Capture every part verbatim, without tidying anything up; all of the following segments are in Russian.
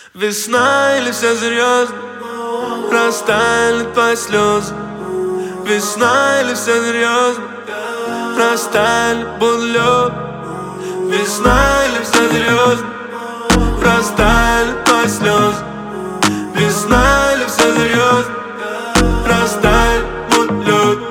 Весна или все серьезно, растаяли твои слезы. Весна или все серьезно, растаяли будто лед. Весна или все серьезно, растаяли твои слезы. Весна или все серьезно, растаяли будто лед.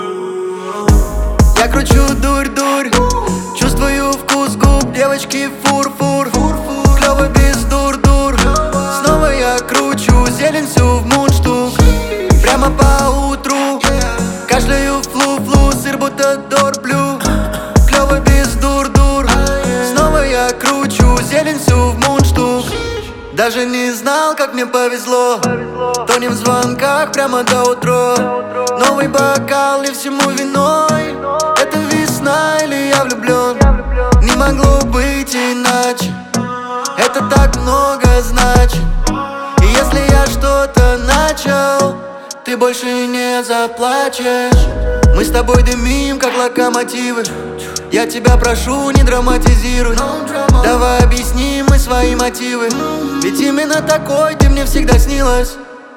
Я кручу дурь-дурь, чувствую вкус губ девочки фур-фур. Клёвый без дур-дур, снова я кручу зелень всю в мундштук. Прямо по утру, кашляю флу-флу, сыр будто дорблю. Клёвый без дур-дур, снова я кручу зелень всю в мундштук. Даже не знал, как мне повезло, тонем в звонках прямо до утра. Новый бокал и всему виной. Это весна или я влюблен? Не могло быть иначе. Это так много значит. И если я что-то начал, ты больше не заплачешь. Мы с тобой дымим, как локомотивы. Я тебя прошу, не драматизируй. Давай объясним мы свои мотивы. Ведь именно такой ты мне всегда снилась.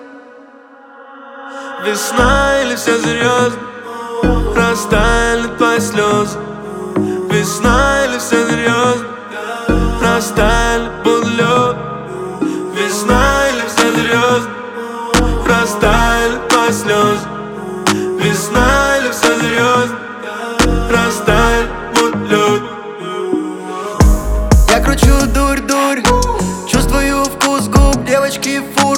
Весна или все серьезно, растаяли твои слезы. Весна или все серьезно, растаяли будто лед. Весна или все серьезно, растаяли твои слезы. Весна или все серьезно, растаяли будто лед. Я кручу дурь-дурь, чувствую вкус губ девочки фур.